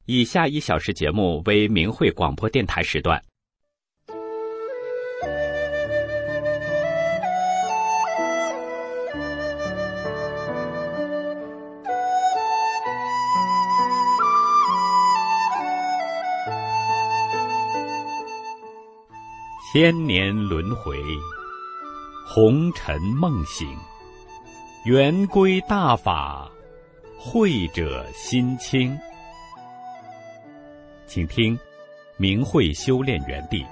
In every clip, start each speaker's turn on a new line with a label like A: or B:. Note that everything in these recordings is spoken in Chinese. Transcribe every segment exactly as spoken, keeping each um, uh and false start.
A: 以下一小时节目为明慧广播电台时段。千年轮回，红尘梦醒，圆规大法，慧者心清。请听明慧修炼园地。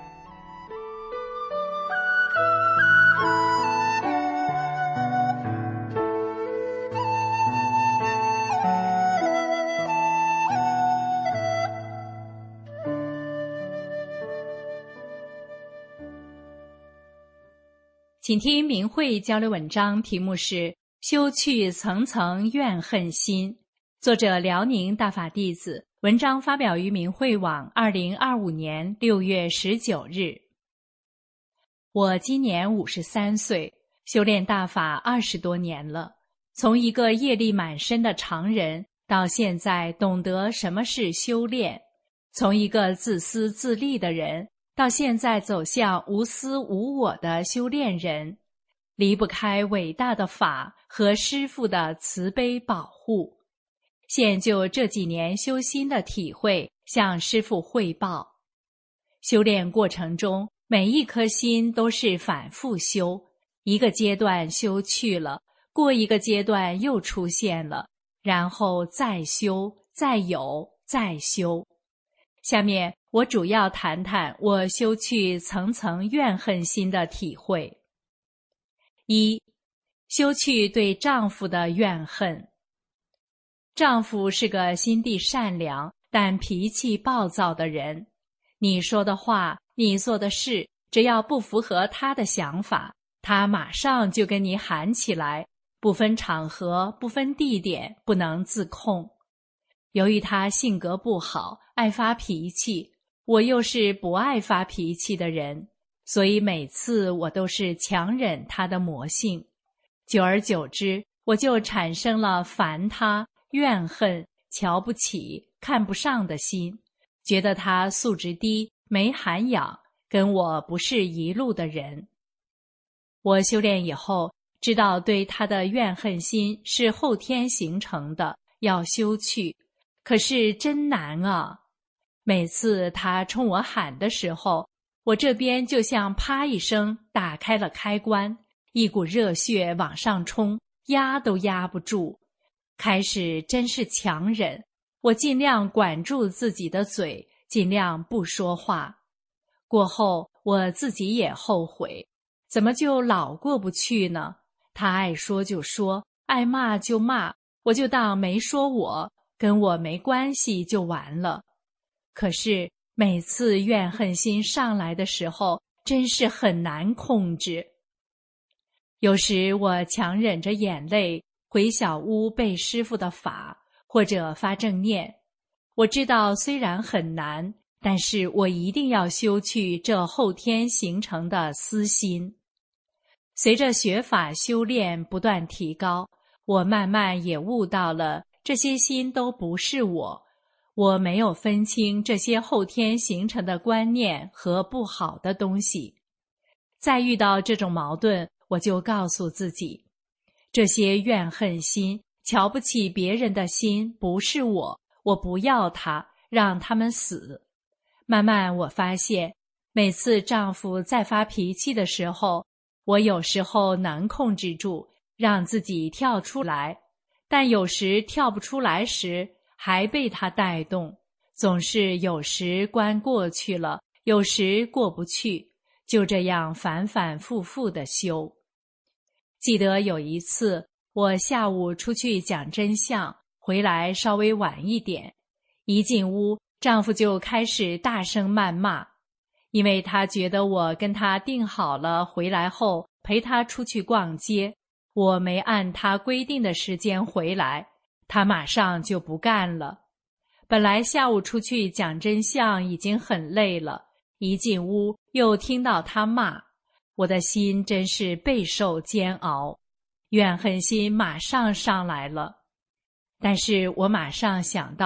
B: 请听明慧交流文章，题目是修去层层怨恨心，作者辽宁大法弟子，文章发表于明慧网二零二五年六月十九日。我今年五十三岁，修炼大法二十多年了，从一个业力满身的常人，到现在懂得什么是修炼，从一个自私自利的人，到现在走向无私无我的修炼人，离不开伟大的法和师父的慈悲保护。现就这几年修心的体会向师父汇报。修炼过程中，每一颗心都是反复修，一个阶段修去了，过一个阶段又出现了，然后再修，再有，再修。下面我主要谈谈我修去层层怨恨心的体会。一、修去对丈夫的怨恨。丈夫是个心地善良但脾气暴躁的人，你说的话，你做的事，只要不符合他的想法，他马上就跟你喊起来，不分场合，不分地点，不能自控。由于他性格不好，爱发脾气，我又是不爱发脾气的人，所以每次我都是强忍他的魔性。久而久之，我就产生了烦他、怨恨、瞧不起、看不上的心，觉得他素质低，没涵养，跟我不是一路的人。我修炼以后，知道对他的怨恨心是后天形成的，要修去。可是真难啊！每次他冲我喊的时候，我这边就像啪一声打开了开关，一股热血往上冲，压都压不住。开始真是强忍，我尽量管住自己的嘴，尽量不说话。过后我自己也后悔，怎么就老过不去呢？他爱说就说，爱骂就骂，我就当没说我，跟我没关系就完了。可是每次怨恨心上来的时候，真是很难控制。有时我强忍着眼泪回小屋背师父的法，或者发正念。我知道虽然很难，但是我一定要修去这后天形成的私心。随着学法修炼不断提高，我慢慢也悟到了这些心都不是我，我没有分清这些后天形成的观念和不好的东西。再遇到这种矛盾，我就告诉自己，这些怨恨心、瞧不起别人的心不是我，我不要它，让他们死。慢慢我发现，每次丈夫在发脾气的时候，我有时候能控制住，让自己跳出来，但有时跳不出来时，还被他带动，总是有时关过去了，有时过不去，就这样反反复复地修。记得有一次，我下午出去讲真相，回来稍微晚一点，一进屋，丈夫就开始大声谩骂，因为他觉得我跟他定好了回来后陪他出去逛街，我没按他规定的时间回来，他马上就不干了。本来下午出去讲真相已经很累了，一进屋又听到他骂，我的心真是备受煎熬，怨恨心马上上来了。但是我马上想到，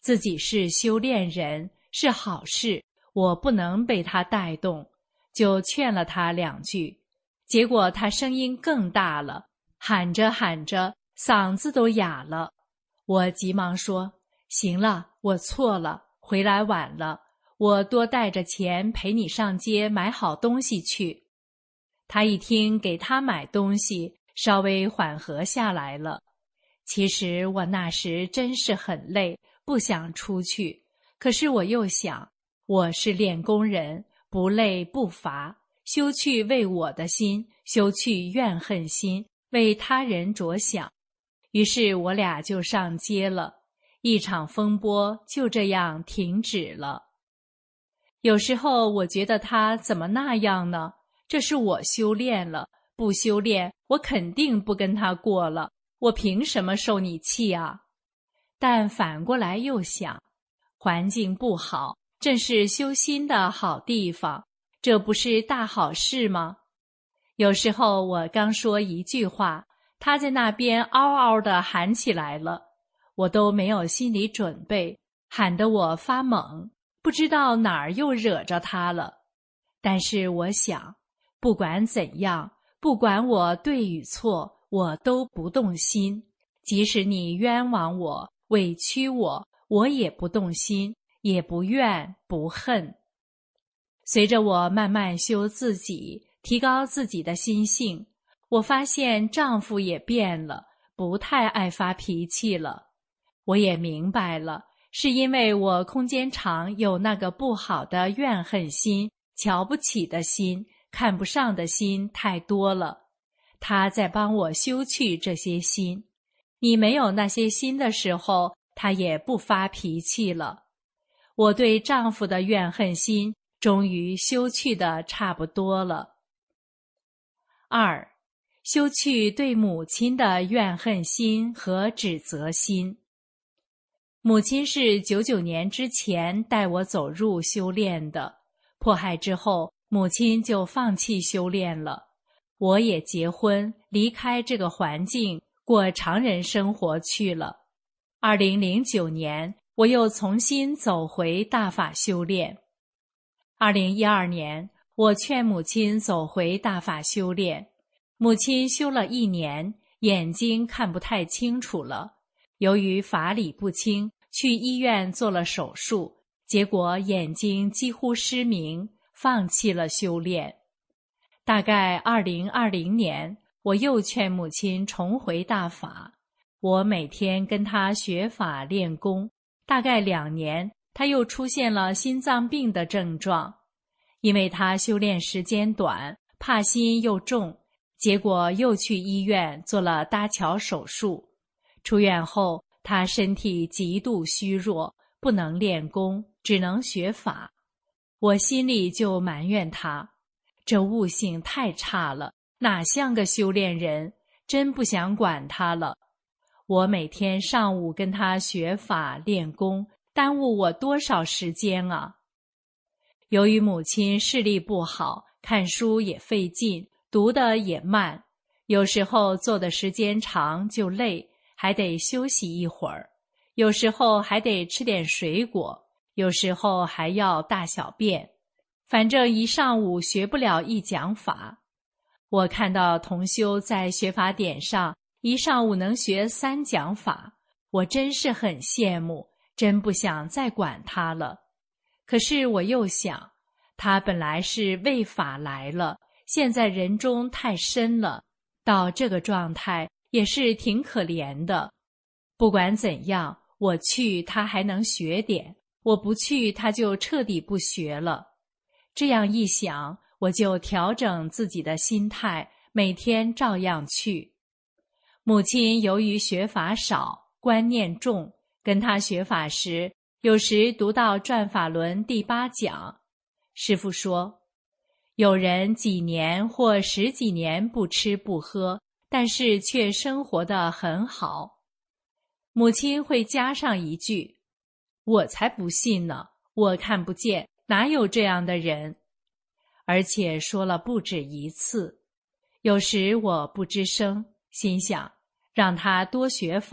B: 自己是修炼人，是好事，我不能被他带动，就劝了他两句。结果他声音更大了，喊着喊着，嗓子都哑了。我急忙说：行了，我错了，回来晚了，我多带着钱陪你上街买好东西去。他一听给他买东西，稍微缓和下来了。其实我那时真是很累，不想出去，可是我又想，我是练功人，不累不乏，休去为我的心，休去怨恨心，为他人着想。于是我俩就上街了，一场风波就这样停止了。有时候我觉得他怎么那样呢？这是我修炼了，不修炼，我肯定不跟他过了，我凭什么受你气啊？但反过来又想，环境不好，正是修心的好地方，这不是大好事吗？有时候我刚说一句话，他在那边嗷嗷地喊起来了，我都没有心理准备，喊得我发懵，不知道哪儿又惹着他了。但是我想，不管怎样，不管我对与错，我都不动心，即使你冤枉我，委屈我，我也不动心，也不怨不恨。随着我慢慢修自己，提高自己的心性，我发现丈夫也变了，不太爱发脾气了。我也明白了，是因为我空间场有那个不好的怨恨心、瞧不起的心、看不上的心太多了，他在帮我修去这些心。你没有那些心的时候，他也不发脾气了。我对丈夫的怨恨心终于修去的差不多了。二，修去对母亲的怨恨心和指责心。母亲是九九年之前带我走入修炼的，迫害之后，母亲就放弃修炼了。我也结婚，离开这个环境，过常人生活去了。二零零九年，我又重新走回大法修炼。二零一二年，我劝母亲走回大法修炼。母亲修了一年，眼睛看不太清楚了。由于法理不清，去医院做了手术，结果眼睛几乎失明，放弃了修炼。大概二零二零年，我又劝母亲重回大法。我每天跟她学法练功，大概两年，她又出现了心脏病的症状。因为她修炼时间短，怕心又重，结果又去医院做了搭桥手术。出院后，她身体极度虚弱，不能练功，只能学法。我心里就埋怨她，这悟性太差了，哪像个修炼人，真不想管她了。我每天上午跟她学法练功，耽误我多少时间啊！由于母亲视力不好，看书也费劲，读得也慢，有时候坐的时间长就累，还得休息一会儿，有时候还得吃点水果，有时候还要大小便，反正一上午学不了一讲法。我看到同修在学法点上一上午能学三讲法，我真是很羡慕，真不想再管他了。可是我又想，他本来是为法来了，现在人中太深了，到这个状态也是挺可怜的。不管怎样，我去他还能学点，我不去他就彻底不学了。这样一想，我就调整自己的心态，每天照样去。母亲由于学法少，观念重，跟她学法时，有时读到转法轮第八讲，师父说，有人几年或十几年不吃不喝，但是却生活得很好。母亲会加上一句，我才不信呢，我看不见，哪有这样的人？而且说了不止一次。有时我不吱声，心想让他多学法，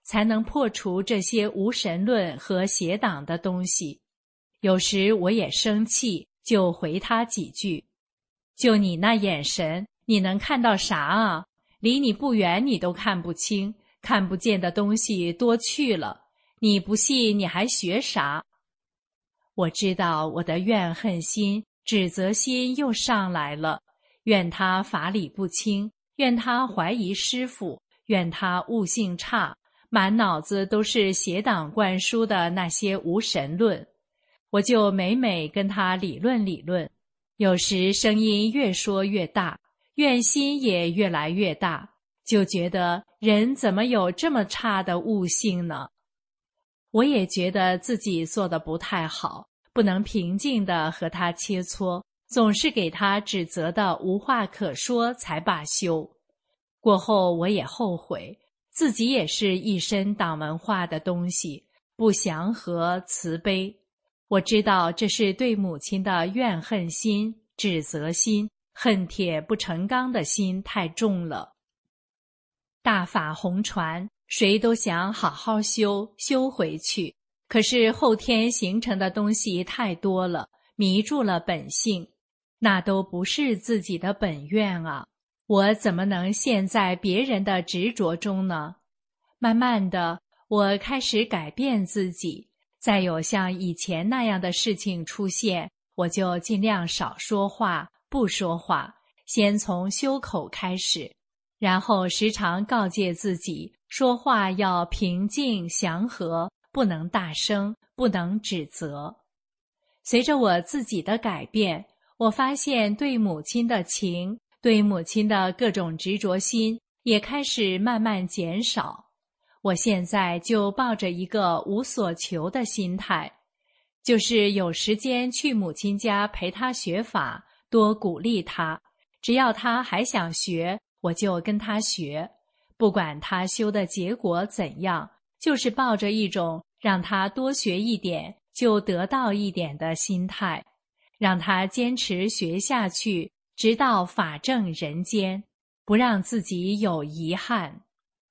B: 才能破除这些无神论和邪党的东西。有时我也生气，就回他几句：就你那眼神，你能看到啥啊？离你不远你都看不清，看不见的东西多去了，你不信你还学啥？我知道我的怨恨心、指责心又上来了，怨他法理不清，怨他怀疑师父，怨他悟性差，满脑子都是邪党灌输的那些无神论。我就每每跟他理论理论，有时声音越说越大，怨心也越来越大，就觉得人怎么有这么差的悟性呢？我也觉得自己做得不太好，不能平静地和他切磋，总是给他指责的无话可说才罢休。过后我也后悔，自己也是一身党文化的东西，不祥和慈悲。我知道这是对母亲的怨恨心、指责心、恨铁不成钢的心太重了。大法红传，谁都想好好修，修回去，可是后天形成的东西太多了，迷住了本性，那都不是自己的本愿啊！我怎么能陷在别人的执着中呢？慢慢的，我开始改变自己，再有像以前那样的事情出现，我就尽量少说话，不说话，先从修口开始，然后时常告诫自己，说话要平静祥和，不能大声，不能指责。随着我自己的改变，我发现对母亲的情，对母亲的各种执着心也开始慢慢减少。我现在就抱着一个无所求的心态，就是有时间去母亲家陪她学法，多鼓励她，只要她还想学，我就跟她学，不管她修的结果怎样，就是抱着一种让她多学一点就得到一点的心态，让她坚持学下去，直到法正人间，不让自己有遗憾。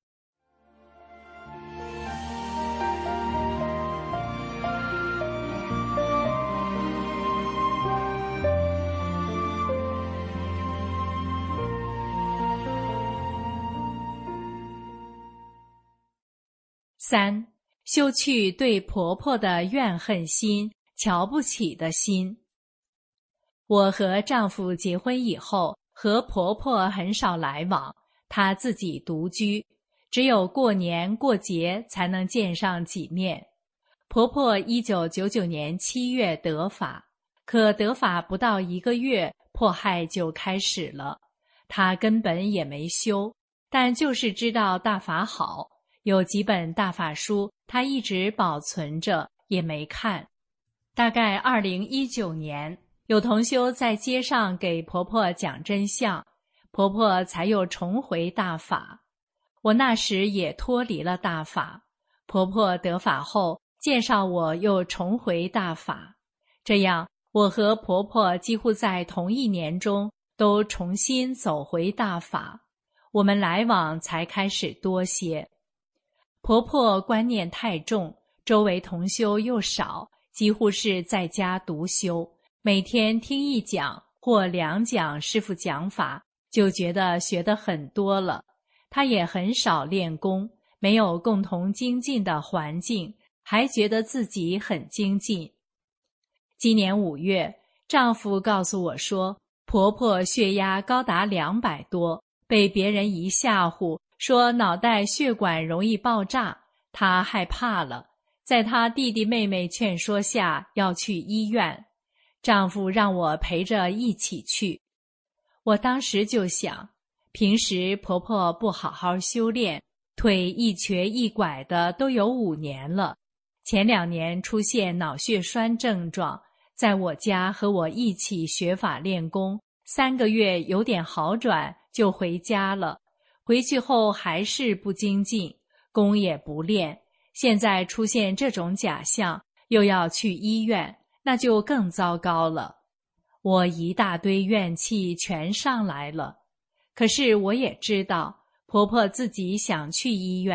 B: 三、修去对婆婆的怨恨心、瞧不起的心。我和丈夫结婚以后，和婆婆很少来往，她自己独居，只有过年过节才能见上几面。婆婆一九九九年七月得法，可得法不到一个月，迫害就开始了。她根本也没修，但就是知道大法好。有几本大法书，他一直保存着，也没看。大概二零一九年，有同修在街上给婆婆讲真相，婆婆才又重回大法。我那时也脱离了大法，婆婆得法后，介绍我又重回大法。这样，我和婆婆几乎在同一年中都重新走回大法，我们来往才开始多些。婆婆观念太重，周围同修又少，几乎是在家独修，每天听一讲或两讲师父讲法，就觉得学得很多了。她也很少练功，没有共同精进的环境，还觉得自己很精进。今年五月，丈夫告诉我说，婆婆血压高达两百多，被别人一吓唬，说脑袋血管容易爆炸，她害怕了，在她弟弟妹妹劝说下要去医院，丈夫让我陪着一起去。我当时就想，平时婆婆不好好修炼，腿一瘸一拐的都有五年了，前两年出现脑血栓症状，在我家和我一起学法练功，三个月有点好转就回家了。回去后还是不精进，功也不练，现在出现这种假象，又要去医院，那就更糟糕了。我一大堆怨气全上来了。可是我也知道，婆婆自己想去医院，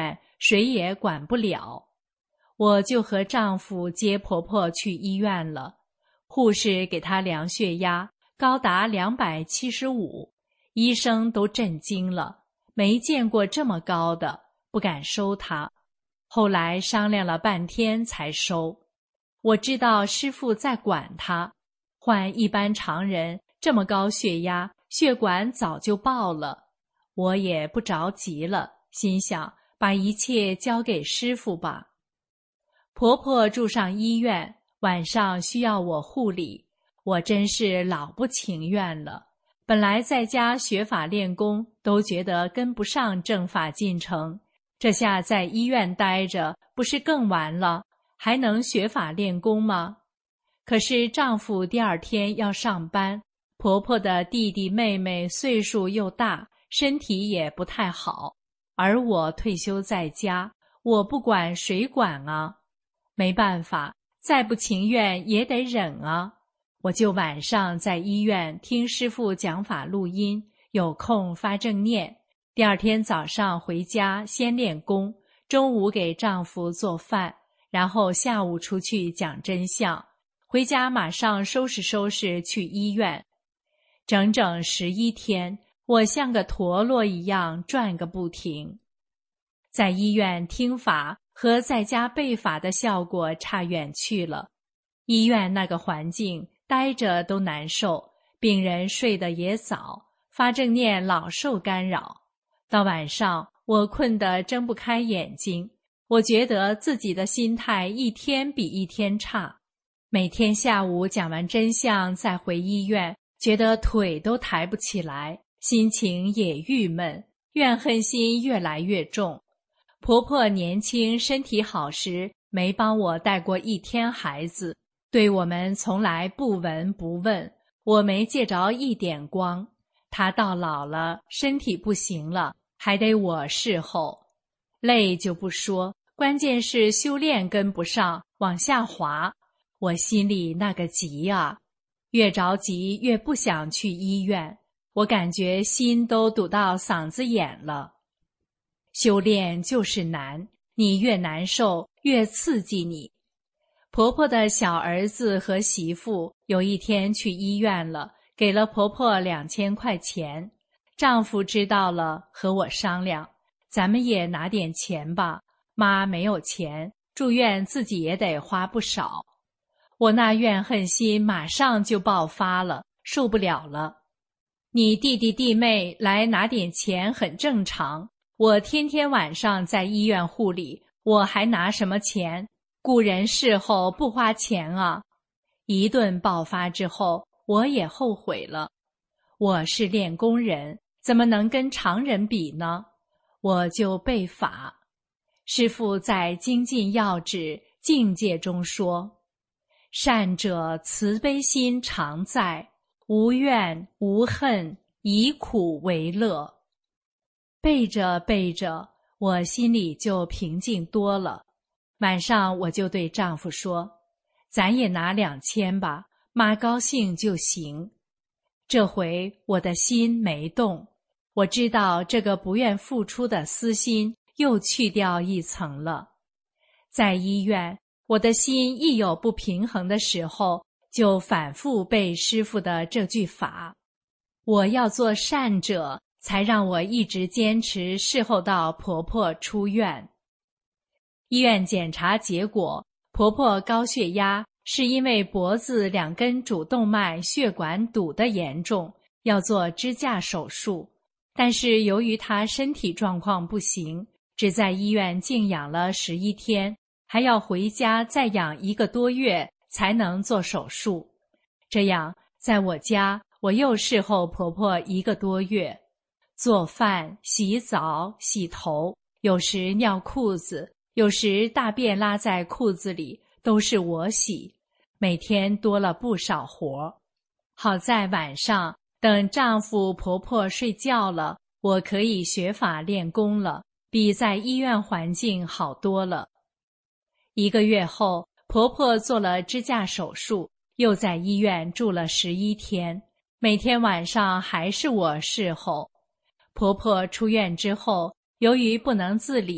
B: 谁也管不了。我就和丈夫接婆婆去医院了，护士给她量血压，高达两百七十五，医生都震惊了，没见过这么高的，不敢收她。后来商量了半天才收。我知道师父在管她，换一般常人这么高血压，血管早就爆了。我也不着急了，心想把一切交给师父吧。婆婆住上医院，晚上需要我护理，我真是老不情愿了。本来在家学法练功，都觉得跟不上正法进程，这下在医院待着，不是更完了？还能学法练功吗？可是丈夫第二天要上班，婆婆的弟弟妹妹岁数又大，身体也不太好，而我退休在家，我不管谁管啊？没办法，再不情愿也得忍啊。我就晚上在医院听师父讲法录音，有空发正念。第二天早上回家先练功，中午给丈夫做饭，然后下午出去讲真相，回家马上收拾收拾去医院。整整十一天，我像个陀螺一样转个不停。在医院听法和在家背法的效果差远去了。医院那个环境待着都难受，病人睡得也早，发正念老受干扰。到晚上我困得睁不开眼睛，我觉得自己的心态一天比一天差。每天下午讲完真相再回医院，觉得腿都抬不起来，心情也郁闷，怨恨心越来越重。婆婆年轻身体好时没帮我带过一天孩子，对我们从来不闻不问，我没借着一点光。她到老了，身体不行了，还得我侍候。累就不说，关键是修炼跟不上，往下滑。我心里那个急啊，越着急越不想去医院，我感觉心都堵到嗓子眼了。修炼就是难，你越难受越刺激你。婆婆的小儿子和媳妇有一天去医院了，给了婆婆两千块钱。丈夫知道了，和我商量，咱们也拿点钱吧，妈没有钱，住院自己也得花不少。我那怨恨心马上就爆发了，受不了了。你弟弟弟妹来拿点钱很正常，我天天晚上在医院护理，我还拿什么钱？雇人侍候不花钱啊。一顿爆发之后，我也后悔了。我是练功人，怎么能跟常人比呢？我就背法。师父在精进要旨境界中说，善者慈悲心常在，无怨无恨，以苦为乐。背着背着，我心里就平静多了。晚上我就对丈夫说，咱也拿两千吧，妈高兴就行。这回我的心没动，我知道这个不愿付出的私心又去掉一层了。在医院，我的心一有不平衡的时候，就反复背师父的这句法。我要做善者，才让我一直坚持侍候到婆婆出院。医院检查结果，婆婆高血压是因为脖子两根主动脉血管堵得严重，要做支架手术。但是由于她身体状况不行，只在医院静养了十一天，还要回家再养一个多月才能做手术。这样，在我家我又侍候婆婆一个多月，做饭、洗澡、洗头，有时尿裤子，有时大便拉在裤子里，都是我洗，每天多了不少活。好在晚上等丈夫婆婆睡觉了，我可以学法练功了，比在医院环境好多了。一个月后，婆婆做了支架手术，又在医院住了十一天，每天晚上还是我侍候。婆婆出院之后，由于不能自理，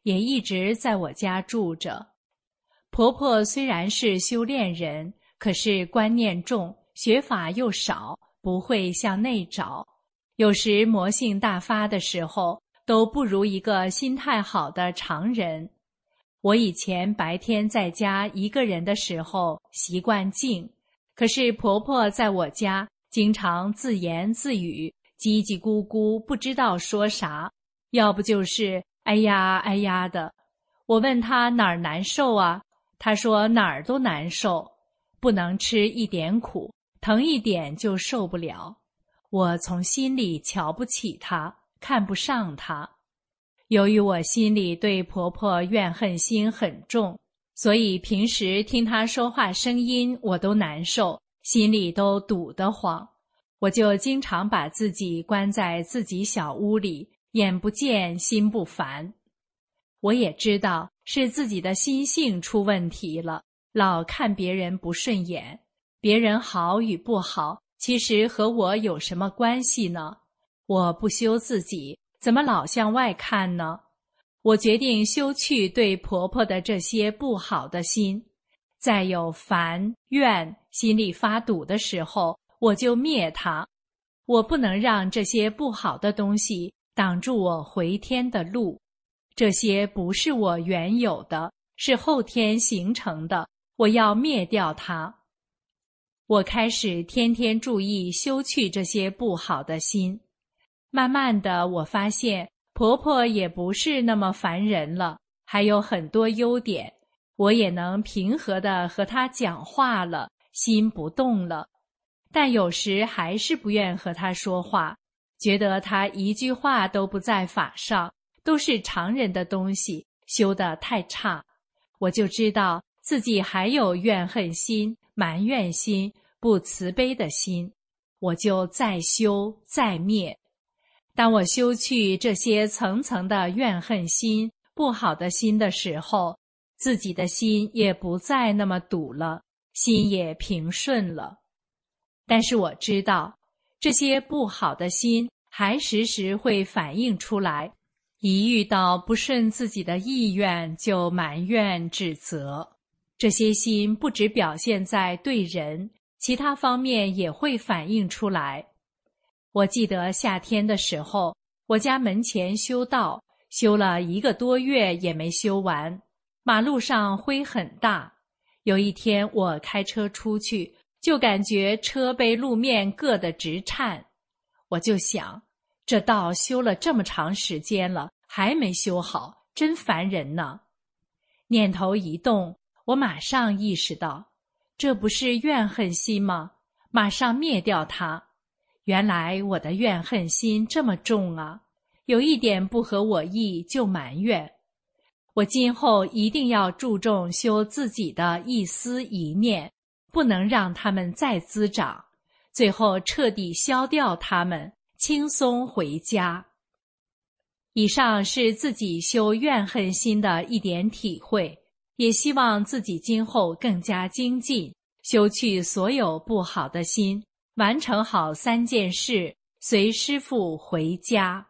B: 也一直在我家住着。婆婆虽然是修炼人，可是观念重，学法又少，不会向内找。有时魔性大发的时候，都不如一个心态好的常人。我以前白天在家一个人的时候习惯静，可是婆婆在我家经常自言自语，叽叽咕咕，不知道说啥，要不就是哎呀哎呀的。我问她哪儿难受啊，她说哪儿都难受，不能吃一点苦，疼一点就受不了。我从心里瞧不起她，看不上她。由于我心里对婆婆怨恨心很重，所以平时听她说话声音我都难受，心里都堵得慌。我就经常把自己关在自己小屋里，眼不见心不烦。我也知道是自己的心性出问题了，老看别人不顺眼。别人好与不好，其实和我有什么关系呢？我不修自己，怎么老向外看呢？我决定修去对婆婆的这些不好的心，再有烦怨心里发堵的时候，我就灭它。我不能让这些不好的东西挡住我回天的路，这些不是我原有的，是后天形成的，我要灭掉它。我开始天天注意修去这些不好的心。慢慢的，我发现婆婆也不是那么烦人了，还有很多优点，我也能平和地和她讲话了，心不动了。但有时还是不愿和她说话，觉得她一句话都不在法上，都是常人的东西，修得太差。我就知道自己还有怨恨心、埋怨心、不慈悲的心，我就再修再灭。当我修去这些层层的怨恨心、不好的心的时候，自己的心也不再那么堵了，心也平顺了。但是我知道，这些不好的心还时时会反映出来，一遇到不顺自己的意愿就埋怨指责。这些心不只表现在对人，其他方面也会反映出来。我记得夏天的时候，我家门前修道，修了一个多月也没修完，马路上灰很大。有一天我开车出去，就感觉车被路面硌得直颤。我就想，这道修了这么长时间了，还没修好，真烦人呢。念头一动，我马上意识到，这不是怨恨心吗？马上灭掉它。原来我的怨恨心这么重啊，有一点不合我意就埋怨。我今后一定要注重修自己的一思一念，不能让它们再滋长，最后彻底消掉它们，轻松回家。以上是自己修怨恨心的一点体会，也希望自己今后更加精进，修去所有不好的心，完成好三件事，随师父回家。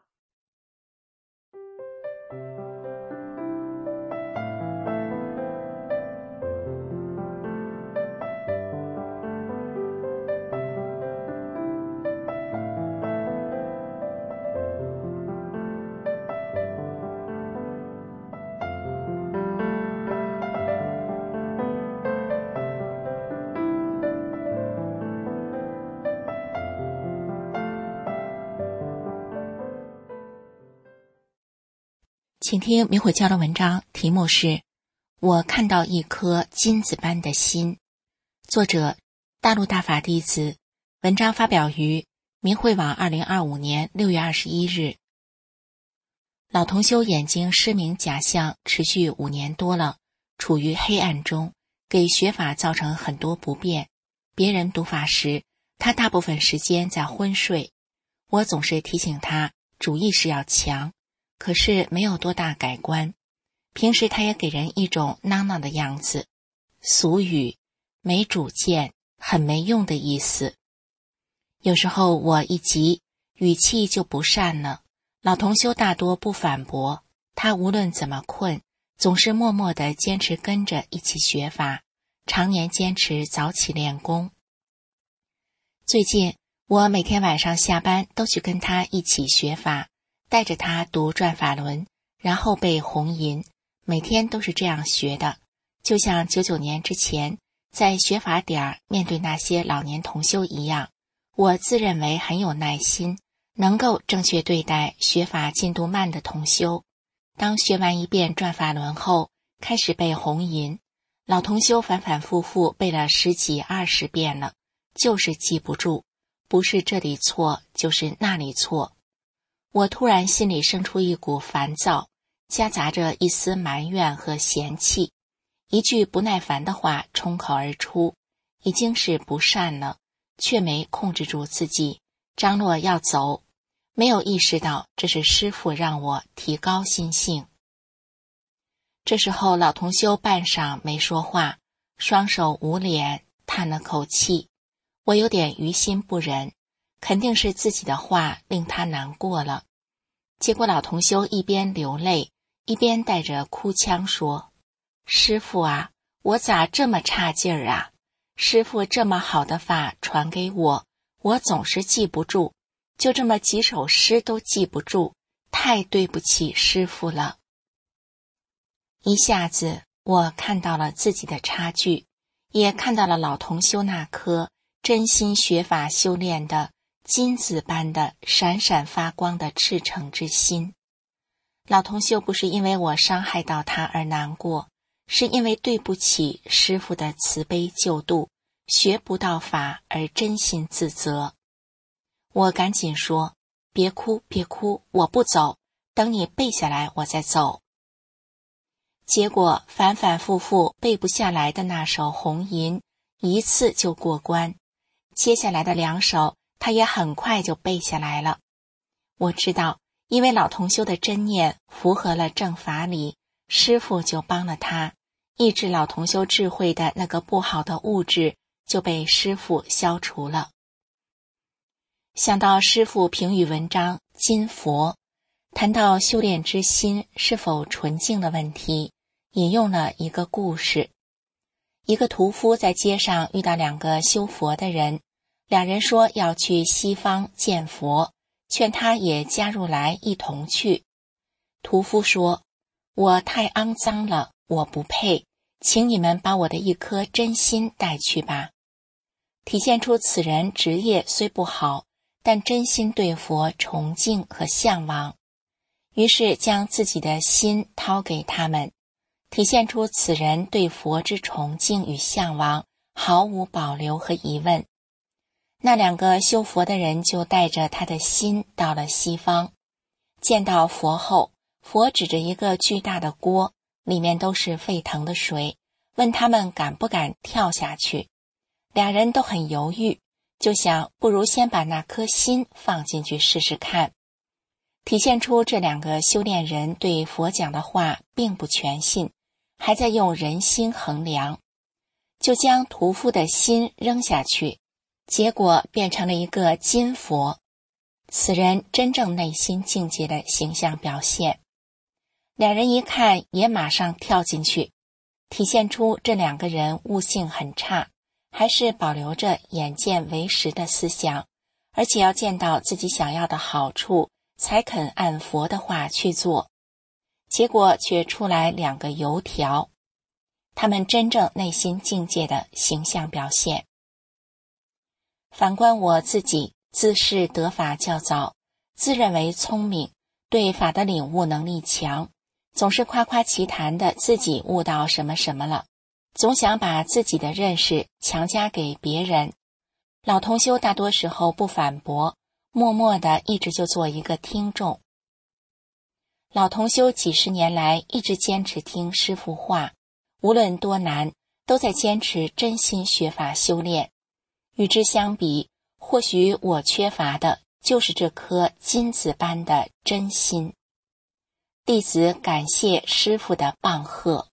C: 请听明慧教的文章，题目是我看到一颗金子般的心，作者大陆大法弟子，文章发表于明慧网二零二五年六月二十一日。老同修眼睛失明假象持续五年多了，处于黑暗中，给学法造成很多不便。别人读法时，他大部分时间在昏睡，我总是提醒他主意识要强，可是没有多大改观。平时他也给人一种囔囔的样子，俗语没主见，很没用的意思。有时候我一急，语气就不善了，老同修大多不反驳， 他无论怎么困，总是默默地坚持跟着一起学法，常年坚持早起练功。最近我每天晚上下班都去跟他一起学法，带着他读转法轮，然后背红吟，每天都是这样学的。就像九九年之前在学法点儿面对那些老年同修一样，我自认为很有耐心，能够正确对待学法进度慢的同修。当学完一遍转法轮后，开始背红吟，老同修反反复复背了十几二十遍了，就是记不住，不是这里错就是那里错。我突然心里生出一股烦躁，夹杂着一丝埋怨和嫌弃，一句不耐烦的话冲口而出，已经是不善了，却没控制住自己，张罗要走，没有意识到这是师父让我提高心性。这时候老同修半晌没说话，双手捂脸，叹了口气。我有点于心不忍，肯定是自己的话令他难过了。结果老同修一边流泪，一边带着哭腔说：师父啊，我咋这么差劲儿啊？师父这么好的法传给我，我总是记不住，就这么几首诗都记不住，太对不起师父了。一下子我看到了自己的差距，也看到了老同修那颗真心学法修炼的金子般的闪闪发光的赤诚之心。老同修不是因为我伤害到他而难过，是因为对不起师父的慈悲救度，学不到法而真心自责。我赶紧说：别哭别哭，我不走，等你背下来我再走。结果反反复复背不下来的那首红吟一次就过关，接下来的两首他也很快就背下来了。我知道，因为老同修的真念符合了正法理，师父就帮了他，抑制老同修智慧的那个不好的物质就被师父消除了。想到师父评语文章金佛，谈到修炼之心是否纯净的问题，引用了一个故事。一个屠夫在街上遇到两个修佛的人，两人说要去西方见佛，劝他也加入来一同去。屠夫说：我太肮脏了，我不配，请你们把我的一颗真心带去吧。体现出此人职业虽不好，但真心对佛崇敬和向往，于是将自己的心掏给他们，体现出此人对佛之崇敬与向往毫无保留和疑问。那两个修佛的人就带着他的心到了西方，见到佛后，佛指着一个巨大的锅，里面都是沸腾的水，问他们敢不敢跳下去。两人都很犹豫，就想不如先把那颗心放进去试试看，体现出这两个修炼人对佛讲的话并不全信，还在用人心衡量，就将屠夫的心扔下去，结果变成了一个金佛，此人真正内心境界的形象表现。两人一看也马上跳进去，体现出这两个人悟性很差，还是保留着眼见为实的思想，而且要见到自己想要的好处才肯按佛的话去做，结果却出来两个油条，他们真正内心境界的形象表现。反观我自己，自视得法较早，自认为聪明，对法的领悟能力强，总是夸夸其谈的自己悟到什么什么了，总想把自己的认识强加给别人。老同修大多时候不反驳，默默地一直就做一个听众。老同修几十年来一直坚持听师父话，无论多难，都在坚持真心学法修炼。与之相比，或许我缺乏的就是这颗金子般的真心。弟子感谢师父的棒喝。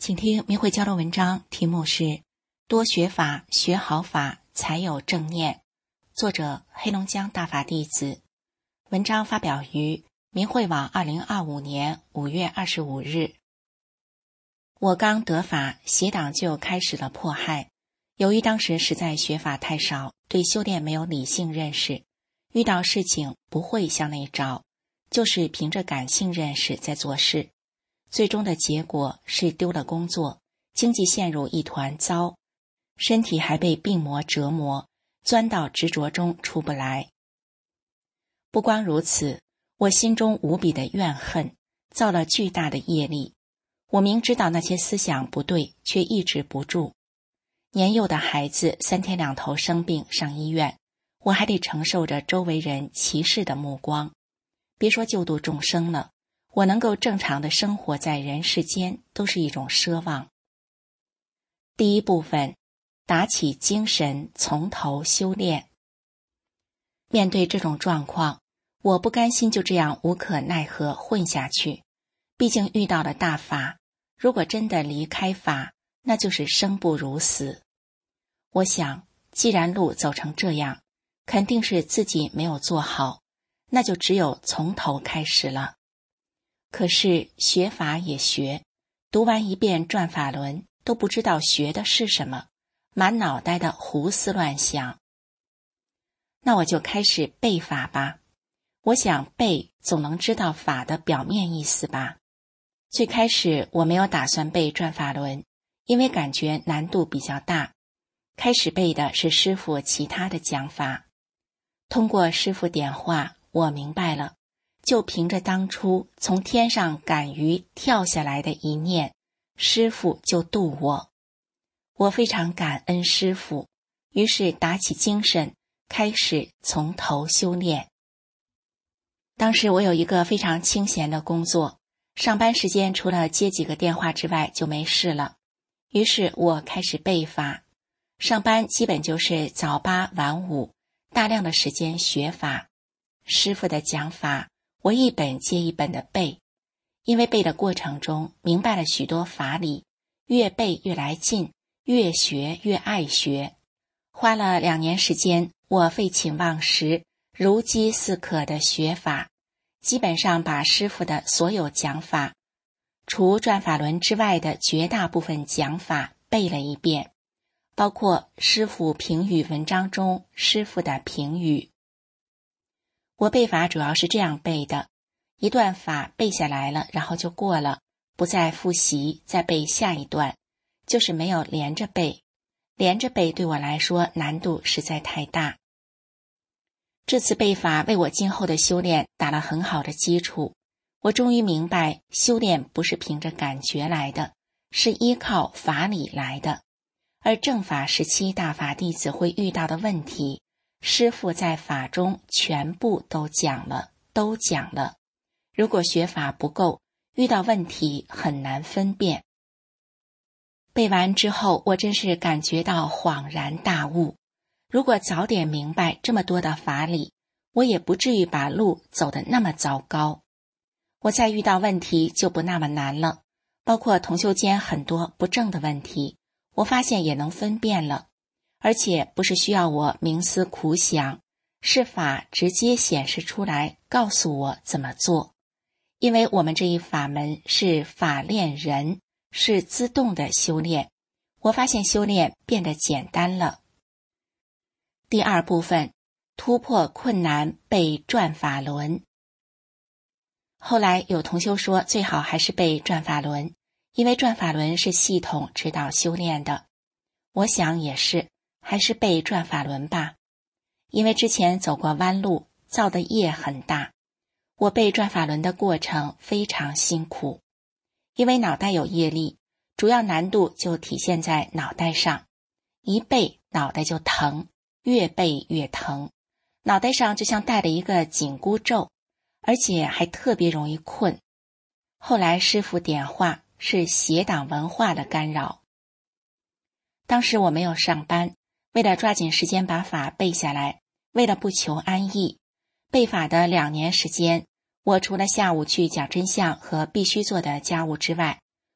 C: 请听明慧交流文章，题目是多学法学好法才有正念，作者黑龙江大法弟子。文章发表于明慧网二零二五年五月二十五日。我刚得法，邪党就开始了迫害。由于当时实在学法太少，对修炼没有理性认识，遇到事情不会向内找，就是凭着感性认识在做事。最终的结果是丢了工作，经济陷入一团糟，身体还被病魔折磨，钻到执着中出不来。不光如此，我心中无比的怨恨，造了巨大的业力。我明知道那些思想不对，却抑制不住。年幼的孩子三天两头生病上医院，我还得承受着周围人歧视的目光。别说救度众生了，我能够正常的生活在人世间都是一种奢望。第一部分，打起精神，从头修炼。面对这种状况，我不甘心就这样无可奈何混下去，毕竟遇到了大法，如果真的离开法，那就是生不如死。我想，既然路走成这样，肯定是自己没有做好，那就只有从头开始了。可是学法也学，读完一遍转法轮，都不知道学的是什么，满脑袋的胡思乱想。那我就开始背法吧，我想背总能知道法的表面意思吧。最开始我没有打算背转法轮，因为感觉难度比较大。开始背的是师父其他的讲法。通过师父点化，我明白了，就凭着当初从天上赶鱼跳下来的一念，师父就渡我。我非常感恩师父，于是打起精神，开始从头修炼。当时我有一个非常清闲的工作，上班时间除了接几个电话之外就没事了，于是我开始背法。上班基本就是早八晚五，大量的时间学法。师父的讲法，我一本接一本的背，因为背的过程中明白了许多法理，越背越来劲，越学越爱学。花了两年时间，我废寝忘食，如饥似渴的学法，基本上把师父的所有讲法，除转法轮之外的绝大部分讲法背了一遍，包括师父评语文章中师父的评语。我背法主要是这样背的，一段法背下来了，然后就过了，不再复习，再背下一段，就是没有连着背。连着背对我来说难度实在太大。这次背法为我今后的修炼打了很好的基础。我终于明白，修炼不是凭着感觉来的，是依靠法理来的。而正法时期大法弟子会遇到的问题，师父在法中全部都讲了，都讲了。如果学法不够，遇到问题很难分辨。背完之后，我真是感觉到恍然大悟。如果早点明白这么多的法理，我也不至于把路走得那么糟糕。我再遇到问题就不那么难了，包括同修间很多不正的问题，我发现也能分辨了，而且不是需要我冥思苦想，是法直接显示出来，告诉我怎么做。因为我们这一法门是法练人，是自动的修炼，我发现修炼变得简单了。第二部分，突破困难背转法轮。后来有同修说，最好还是背转法轮，因为转法轮是系统指导修炼的。我想也是，还是背转法轮吧。因为之前走过弯路，造的业很大，我背转法轮的过程非常辛苦。因为脑袋有业力，主要难度就体现在脑袋上，一背脑袋就疼，越背越疼，脑袋上就像戴了一个紧箍咒，而且还特别容易困。后来师父点化，是邪党文化的干扰。当时我没有上班，为了抓紧时间把法背下来，为了不求安逸，背法的两年时间，我除了下午去讲真相和必须做的家务之外，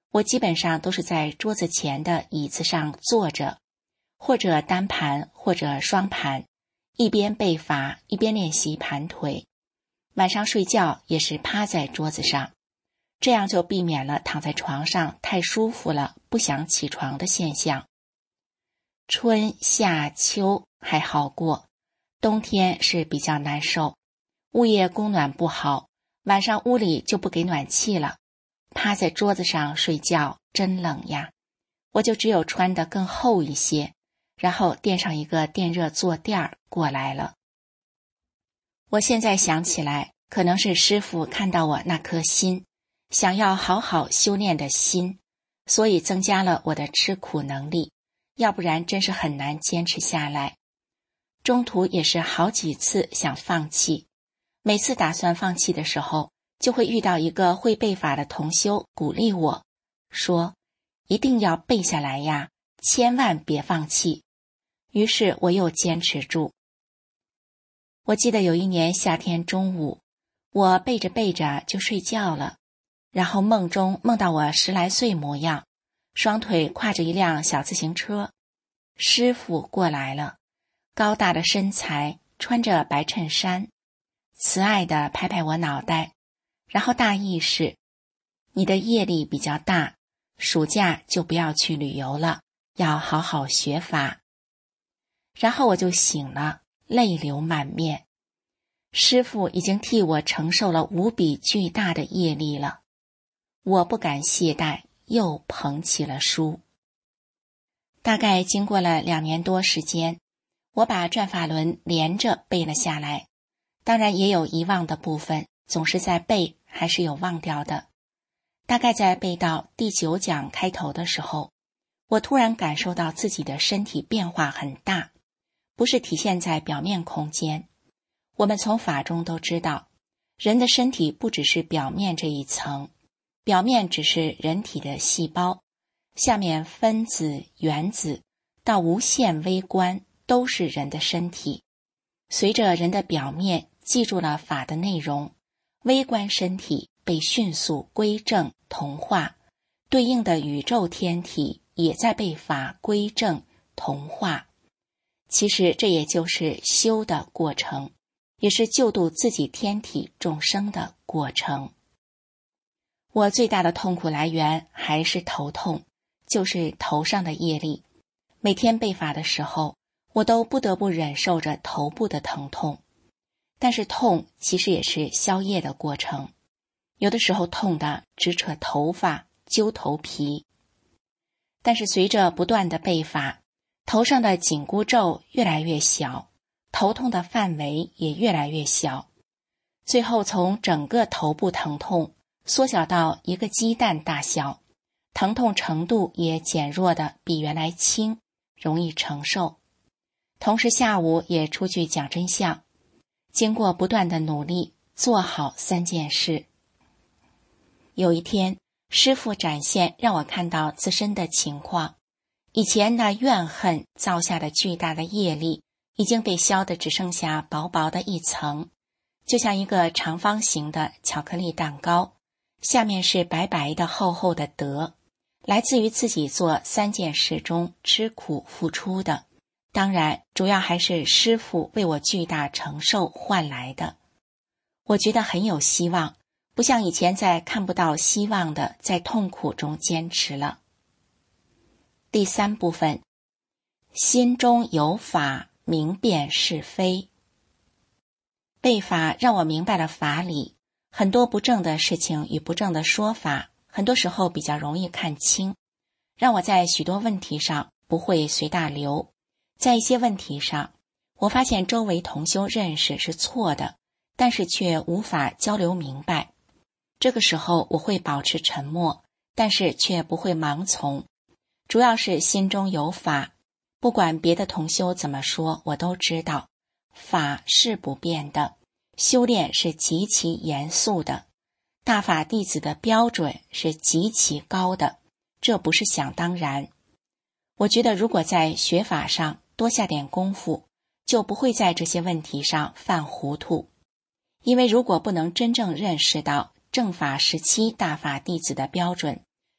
C: 我基本上都是在桌子前的椅子上坐着，或者单盘或者双盘，一边背法一边练习盘腿。晚上睡觉也是趴在桌子上，这样就避免了躺在床上太舒服了不想起床的现象。春夏秋还好过，冬天是比较难受，物业供暖不好，晚上屋里就不给暖气了，趴在桌子上睡觉真冷呀，我就只有穿得更厚一些，然后垫上一个电热坐垫儿过来了。我现在想起来，可能是师父看到我那颗心，想要好好修炼的心，所以增加了我的吃苦能力，要不然真是很难坚持下来。中途也是好几次想放弃，每次打算放弃的时候，就会遇到一个会背法的同修鼓励我，说一定要背下来呀，千万别放弃。于是我又坚持住。我记得有一年夏天中午，我背着背着就睡觉了，然后梦中梦到我十来岁模样，双腿挎着一辆小自行车，师父过来了，高大的身材，穿着白衬衫，慈爱地拍拍我脑袋，然后大意是，你的业力比较大，暑假就不要去旅游了，要好好学法。然后我就醒了，泪流满面。师父已经替我承受了无比巨大的业力了，我不敢懈怠，又捧起了书。大概经过了两年多时间，我把转法轮连着背了下来，当然也有遗忘的部分，总是在背，还是有忘掉的。大概在背到第九讲开头的时候，我突然感受到自己的身体变化很大，不是体现在表面空间。我们从法中都知道，人的身体不只是表面这一层，表面只是人体的细胞，下面分子、原子到无限微观都是人的身体。随着人的表面记住了法的内容，微观身体被迅速归正同化，对应的宇宙天体也在被法归正同化。其实这也就是修的过程，也是救度自己天体众生的过程。我最大的痛苦来源还是头痛，就是头上的业力。每天背法的时候，我都不得不忍受着头部的疼痛。但是痛其实也是消业的过程，有的时候痛的直扯头发、揪头皮。但是随着不断的背法，头上的紧箍咒越来越小，头痛的范围也越来越小，最后从整个头部疼痛缩小到一个鸡蛋大小，疼痛程度也减弱的比原来轻，容易承受。同时下午也出去讲真相，经过不断的努力，做好三件事。有一天，师父展现让我看到自身的情况，以前那怨恨造下的巨大的业力已经被消得只剩下薄薄的一层，就像一个长方形的巧克力蛋糕，下面是白白的厚厚的德，来自于自己做三件事中吃苦付出的，当然主要还是师父为我巨大承受换来的。我觉得很有希望，不像以前在看不到希望的在痛苦中坚持了。第三部分，心中有法，明辨是非。背法让我明白了法理，很多不正的事情与不正的说法，很多时候比较容易看清，让我在许多问题上不会随大流。在一些问题上，我发现周围同修认识是错的，但是却无法交流明白。这个时候我会保持沉默，但是却不会盲从，主要是心中有法，不管别的同修怎么说，我都知道法是不变的，修炼是极其严肃的，大法弟子的标准是极其高的，这不是想当然。我觉得如果在学法上多下点功夫，就不会在这些问题上犯糊涂。因为如果不能真正认识到正法时期大法弟子的标准，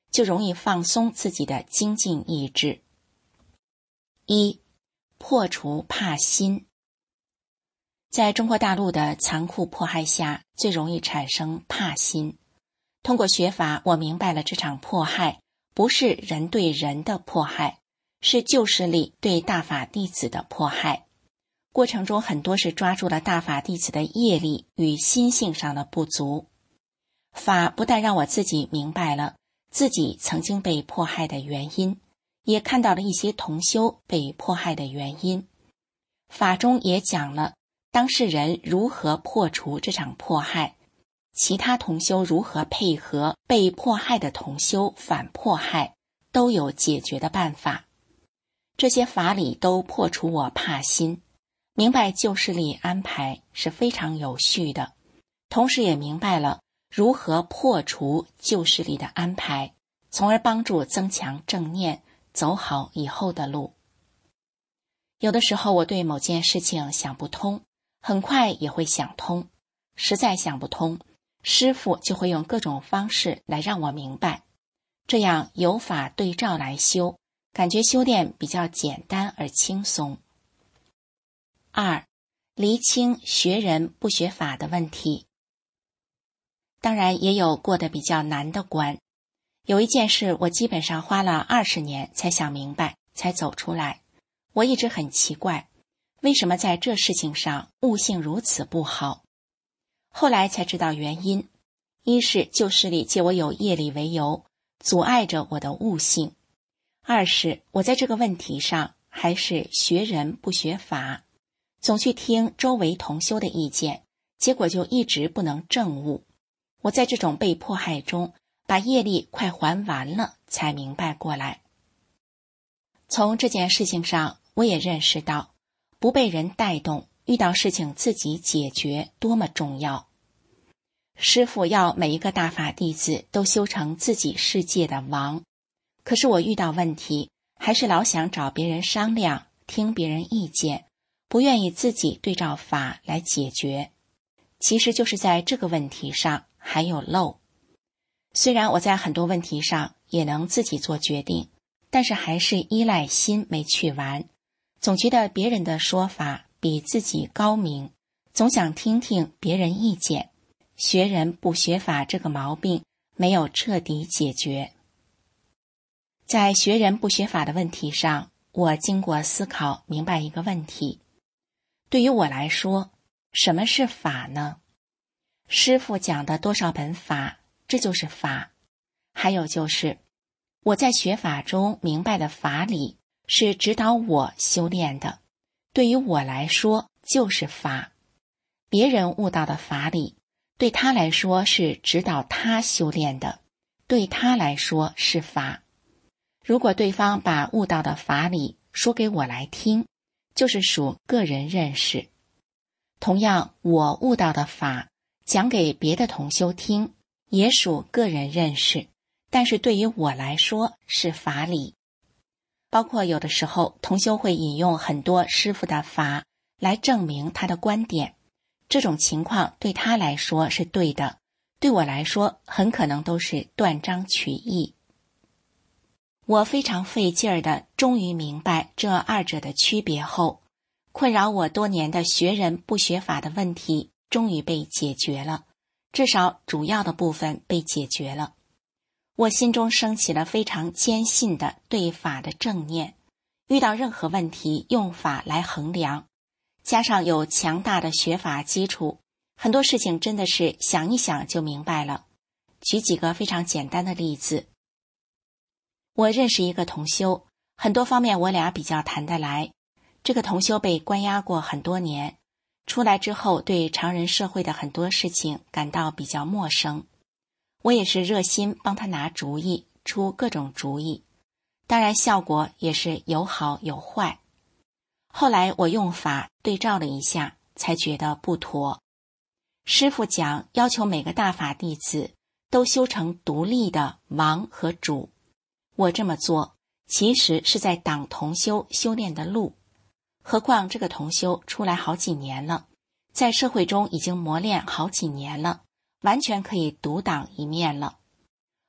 C: 就容易放松自己的精进意志。一、破除怕心。在中国大陆的残酷迫害下，最容易产生怕心。通过学法，我明白了这场迫害不是人对人的迫害，是旧势力对大法弟子的迫害。过程中很多是抓住了大法弟子的业力与心性上的不足。法不但让我自己明白了自己曾经被迫害的原因，也看到了一些同修被迫害的原因。法中也讲了当事人如何破除这场迫害，其他同修如何配合被迫害的同修反迫害，都有解决的办法。这些法理都破除我怕心，明白旧势力安排是非常有序的，同时也明白了如何破除旧势力的安排，从而帮助增强正念，走好以后的路。有的时候我对某件事情想不通，很快也会想通，实在想不通，师父就会用各种方式来让我明白，这样有法对照来修，感觉修炼比较简单而轻松。二、厘清学人不学法的问题。当然也有过得比较难的关，有一件事我基本上花了二十年才想明白，才走出来。我一直很奇怪，为什么在这事情上悟性如此不好？后来才知道原因，一是旧势力借我有业力为由，阻碍着我的悟性；二是我在这个问题上还是学人不学法，总去听周围同修的意见，结果就一直不能证悟。我在这种被迫害中，把业力快还完了，才明白过来。从这件事情上，我也认识到，不被人带动，遇到事情自己解决多么重要。师父要每一个大法弟子都修成自己世界的王，可是我遇到问题，还是老想找别人商量，听别人意见，不愿意自己对照法来解决。其实就是在这个问题上还有漏。虽然我在很多问题上也能自己做决定，但是还是依赖心没去完，总觉得别人的说法比自己高明，总想听听别人意见，学人不学法这个毛病没有彻底解决。在学人不学法的问题上，我经过思考明白一个问题，对于我来说，什么是法呢？师父讲的多少本法，这就是法。还有就是我在学法中明白的法理是指导我修炼的，对于我来说就是法。别人悟到的法理，对他来说是指导他修炼的，对他来说是法。如果对方把悟到的法理说给我来听，就是属个人认识。同样，我悟到的法讲给别的同修听，也属个人认识，但是对于我来说是法理。包括有的时候同修会引用很多师父的法来证明他的观点，这种情况对他来说是对的，对我来说很可能都是断章取义。我非常费劲儿的终于明白这二者的区别后，困扰我多年的学人不学法的问题终于被解决了，至少主要的部分被解决了。我心中升起了非常坚信的对法的正念，遇到任何问题用法来衡量，加上有强大的学法基础，很多事情真的是想一想就明白了。举几个非常简单的例子。我认识一个同修，很多方面我俩比较谈得来。这个同修被关押过很多年，出来之后对常人社会的很多事情感到比较陌生。我也是热心帮他拿主意，出各种主意，当然效果也是有好有坏。后来我用法对照了一下，才觉得不妥。师父讲要求每个大法弟子都修成独立的王和主，我这么做其实是在挡同修修炼的路。何况这个同修出来好几年了，在社会中已经磨练好几年了，完全可以独当一面了。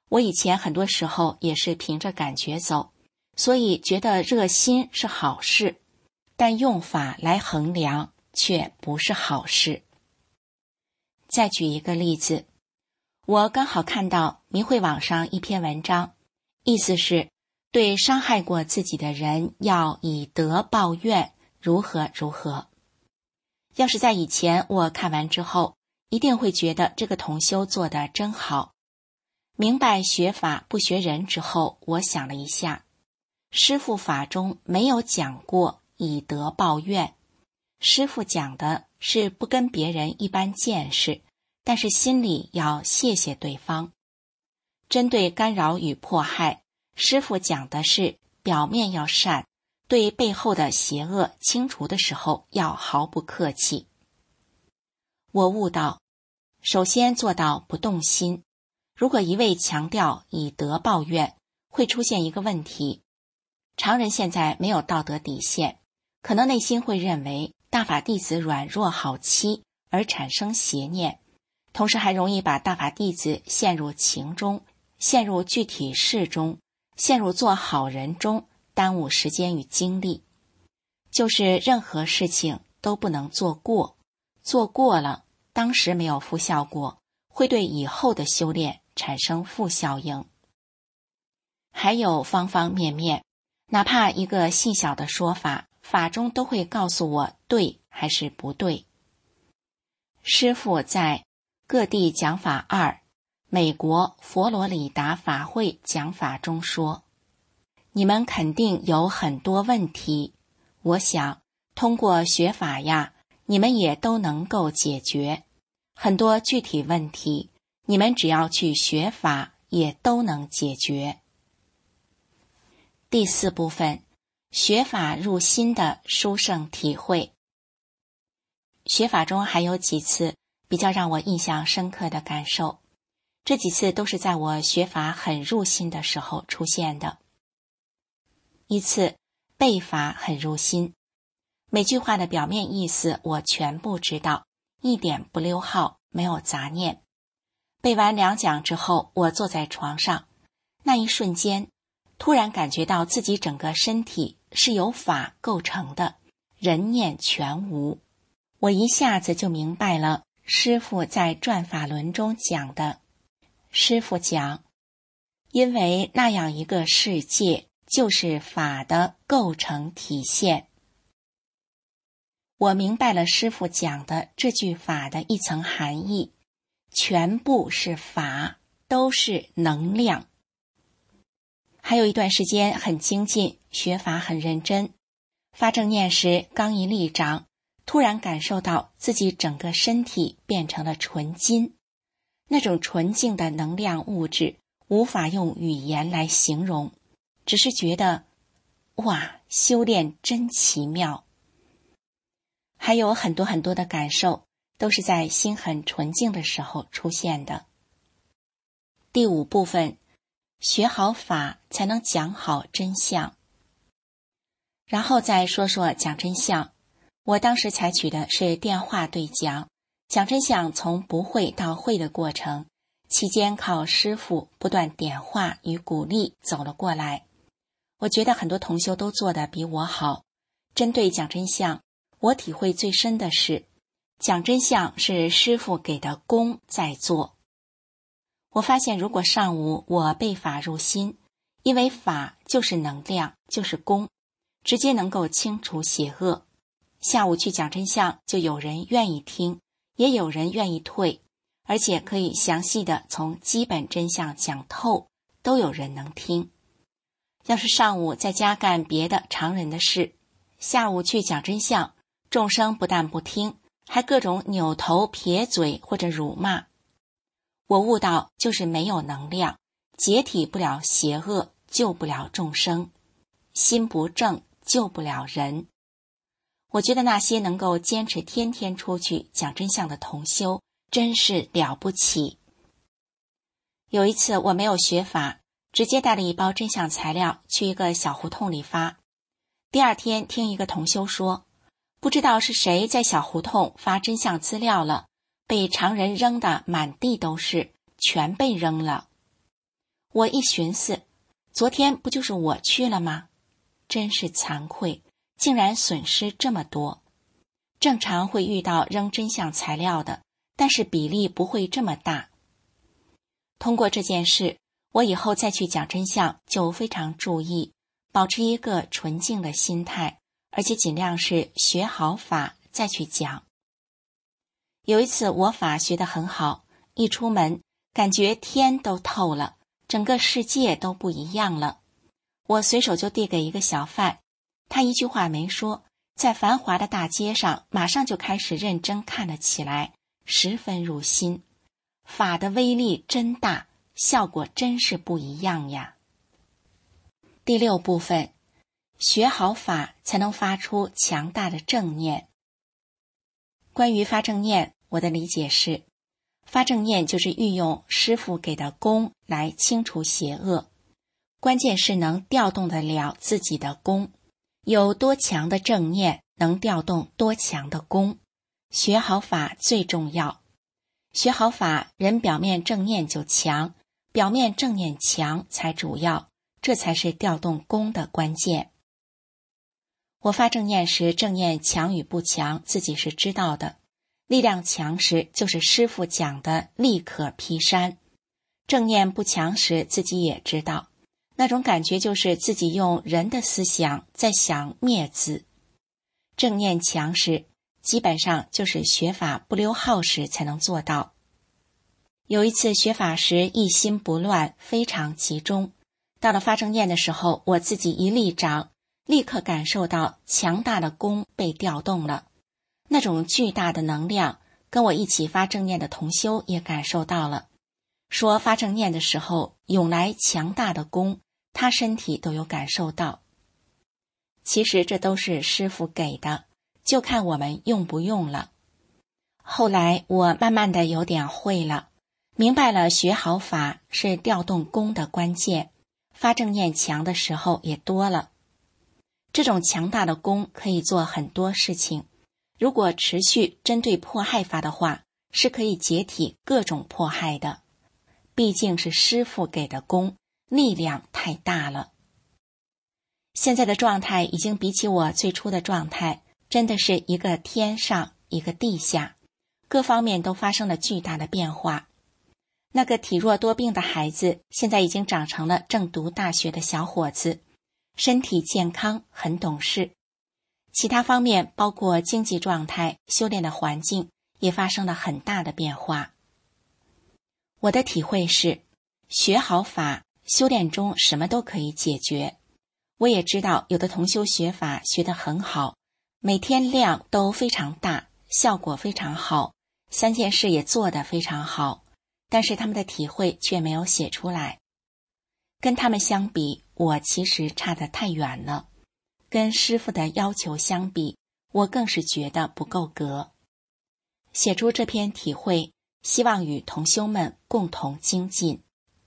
C: 我以前很多时候也是凭着感觉走，所以觉得热心是好事，但用法来衡量却不是好事。再举一个例子，我刚好看到明慧网上一篇文章，意思是对伤害过自己的人要以德报怨，如何如何。要是在以前我看完之后，一定会觉得这个同修做得真好。明白学法不学人之后，我想了一下，师父法中没有讲过以德报怨，师父讲的是不跟别人一般见识，但是心里要谢谢对方。针对干扰与迫害，师父讲的是表面要善，对背后的邪恶清除的时候要毫不客气。我悟到，首先做到不动心。如果一味强调以德报怨，会出现一个问题，常人现在没有道德底线，可能内心会认为大法弟子软弱好欺，而产生邪念，同时还容易把大法弟子陷入情中，陷入具体事中，陷入做好人中，耽误时间与精力。就是任何事情都不能做过，做过了，当时没有副效果，会对以后的修炼产生负效应。还有方方面面，哪怕一个细小的说法，法中都会告诉我对还是不对。师父在各地讲法二美国佛罗里达法会讲法中说，你们肯定有很多问题，我想通过学法呀，你们也都能够解决很多具体问题，你们只要去学法也都能解决。第四部分，学法入心的殊胜体会。学法中还有几次比较让我印象深刻的感受，这几次都是在我学法很入心的时候出现的。一次，背法很入心，每句话的表面意思我全部知道，一点不溜号，没有杂念。背完两讲之后，我坐在床上，那一瞬间突然感觉到自己整个身体是由法构成的，人念全无。我一下子就明白了师父在转法轮中讲的。师父讲，因为那样一个世界就是法的构成体现。我明白了师父讲的这句法的一层含义，全部是法，都是能量。还有一段时间很精进，学法很认真，发正念时刚一立掌，突然感受到自己整个身体变成了纯金，那种纯净的能量物质无法用语言来形容，只是觉得哇，修炼真奇妙。还有很多很多的感受都是在心很纯净的时候出现的。第五部分，学好法才能讲好真相。然后再说说讲真相，我当时采取的是电话对讲，讲真相从不会到会的过程，期间靠师父不断点化与鼓励走了过来。我觉得很多同修都做得比我好。针对讲真相，我体会最深的是，讲真相是师父给的功在做。我发现如果上午我背法入心，因为法就是能量，就是功，直接能够清除邪恶。下午去讲真相，就有人愿意听，也有人愿意退，而且可以详细的从基本真相讲透，都有人能听。要是上午在家干别的常人的事，下午去讲真相，众生不但不听，还各种扭头撇嘴或者辱骂。我悟到就是没有能量，解体不了邪恶，救不了众生，心不正救不了人。我觉得那些能够坚持天天出去讲真相的同修真是了不起。有一次我没有学法，直接带了一包真相材料去一个小胡同里发。第二天听一个同修说，不知道是谁在小胡同发真相资料了，被常人扔得满地都是，全被扔了。 我一寻思，昨天不就是我去了吗？真是惭愧，竟然损失这么多。正常会遇到扔真相材料的，但是比例不会这么大。通过这件事，我以后再去讲真相就非常注意，保持一个纯净的心态，而且尽量是学好法再去讲。有一次我法学得很好，一出门感觉天都透了，整个世界都不一样了。我随手就递给一个小贩，他一句话没说，在繁华的大街上马上就开始认真看了起来，十分入心。法的威力真大，效果真是不一样呀。第六部分，学好法才能发出强大的正念。关于发正念，我的理解是，发正念就是运用师父给的功来清除邪恶，关键是能调动得了自己的功，有多强的正念能调动多强的功。学好法最重要，学好法，人表面正念就强，表面正念强才主要，这才是调动功的关键。我发正念时，正念强与不强自己是知道的，力量强时就是师父讲的力可劈山，正念不强时自己也知道，那种感觉就是自己用人的思想在想灭子。正念强时，基本上就是学法不溜号时才能做到。有一次学法时一心不乱，非常集中，到了发正念的时候，我自己一立掌，立刻感受到强大的功被调动了，那种巨大的能量，跟我一起发正念的同修也感受到了，说发正念的时候涌来强大的功，他身体都有感受到。其实这都是师父给的，就看我们用不用了。后来我慢慢的有点会了，明白了学好法是调动功的关键，发正念强的时候也多了。这种强大的功可以做很多事情，如果持续针对迫害法的话，是可以解体各种迫害的。毕竟是师父给的功，力量太大了。现在的状态已经比起我最初的状态，真的是一个天上一个地下，各方面都发生了巨大的变化。那个体弱多病的孩子，现在已经长成了正读大学的小伙子，身体健康，很懂事。其他方面包括经济状态、修炼的环境也发生了很大的变化。我的体会是，学好法，修炼中什么都可以解决。我也知道有的同修学法学得很好，每天量都非常大，效果非常好，三件事也做得非常好，但是他们的体会却没有写出来。跟他们相比，我其实差得太远了。跟师父的要求相比，我更是觉得不够格。写出这篇体会，希望与同修们共同精进。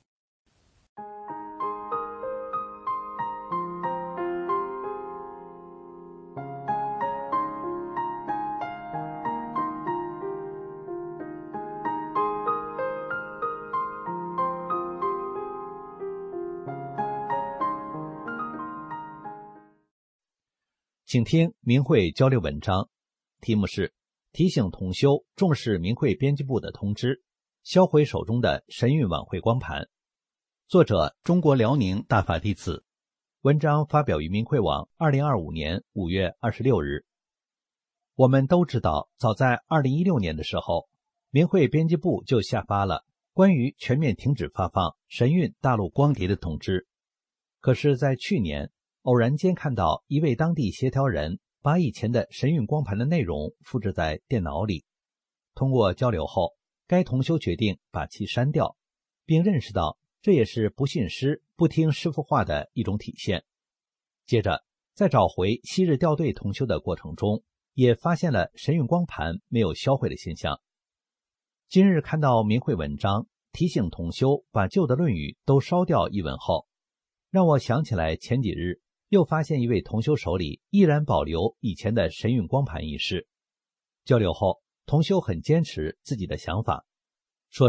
D: 请听明慧交流文章，题目是提醒同修重视明慧编辑部的通知，销毁手中的神韵晚会光盘。作者中国辽宁大法弟子，文章发表于明慧网二零二五年五月二十六日。我们都知道，早在二零一六年的时候，明慧编辑部就下发了关于全面停止发放神韵大陆光碟的通知。可是在去年偶然间看到一位当地协调人把以前的神韵光盘的内容复制在电脑里，通过交流后，该同修决定把其删掉，并认识到这也是不信师、不听师父话的一种体现。接着在找回昔日掉队同修的过程中，也发现了神韵光盘没有销毁的现象。今日看到明慧文章提醒同修把旧的论语都烧掉一文后，让我想起来前几日又发现一位同修手里依然保留以前的神韵光盘一事。交流后，同修很坚持自己的想法，说是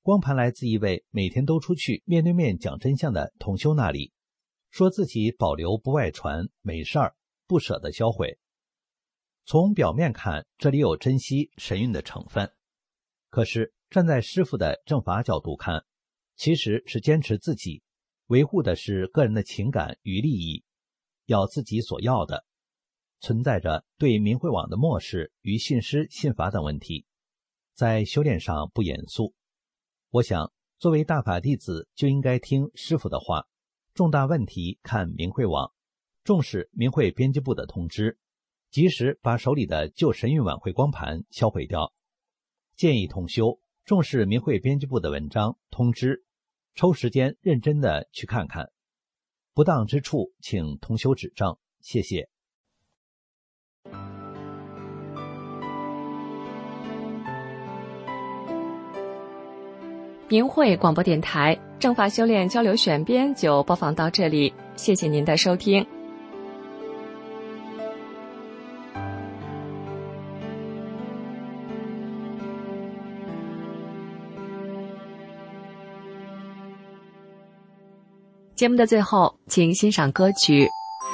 D: 光盘来自一位每天都出去面对面讲真相的同修那里，说自己保留不外传，没事儿，不舍得销毁。从表面看，这里有珍惜神韵的成分，可是站在师父的正法角度看，其实是坚持自己，维护的是个人的情感与利益，要自己所要的，存在着对明慧网的漠视与信师信法等问题，在修炼上不严肃。我想作为大法弟子就应该听师父的话，重大问题看明慧网，重视明慧编辑部的通知，及时把手里的旧神韵晚会光盘销毁掉。建议同修重视明慧编辑部的文章通知，抽时间认真的去看看，不当之处请同修指正，谢谢。
E: 明慧广播电台正法修炼交流选编就播放到这里，谢谢您的收听。节目的最后，请欣赏歌曲。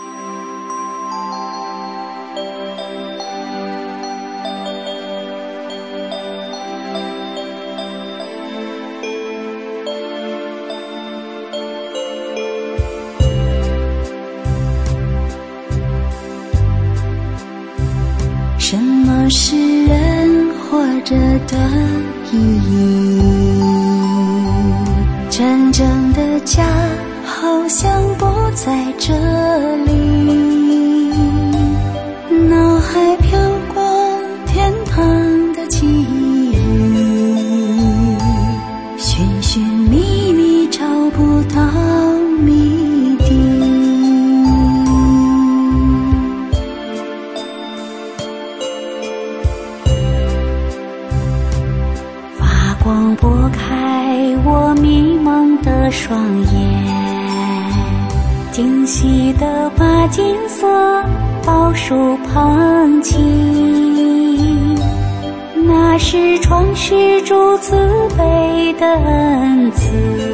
F: 什么是人活着的意义？真正的家好像不在这里，脑海飘过天堂的记忆，寻寻觅觅找不到谜底。发光拨开我迷蒙的双眼，惊喜地把金色宝树捧起，那是创世主慈悲的恩赐，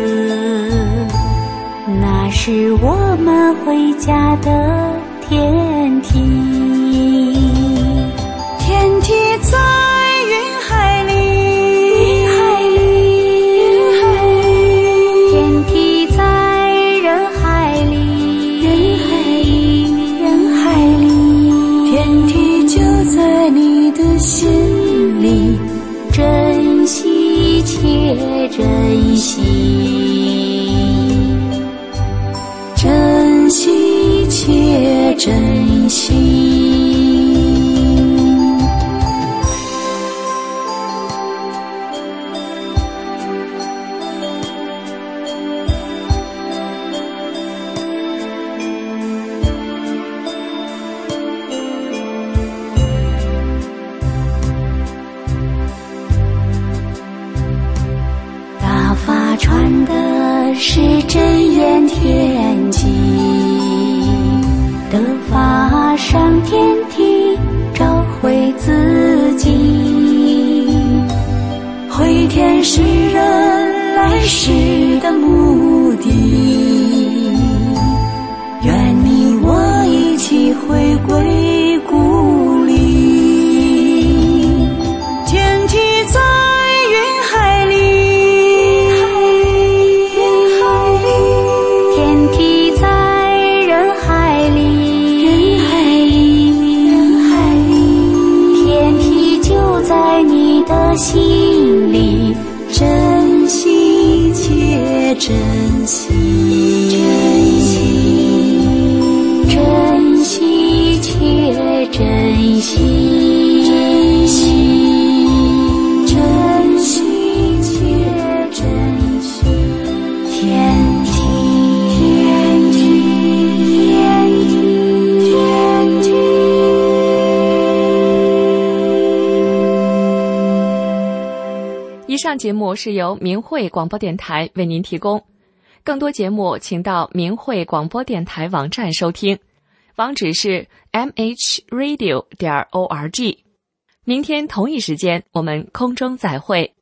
F: 那是我们回家的天梯。天梯在云海里，云海里，云海里，天梯在人海里，人海里，人海里，天梯就在你的心里，珍惜且珍惜，珍惜且珍惜。大法传的是真言天机，得法上天梯，找回自己，回天是人来世的目的，愿你我一起回归故里。天梯在云海里，云海里，天梯在人海里，人海里，人海里，天梯就在你的心里，珍惜且珍惜，珍惜，珍惜且珍惜，珍惜，珍惜且珍惜。天梯，天梯，天梯，天梯。
E: 以上节目是由明慧广播电台为您提供，更多节目请到明慧广播电台网站收听，网址是 m h radio 点 org。明天同一时间我们空中再会。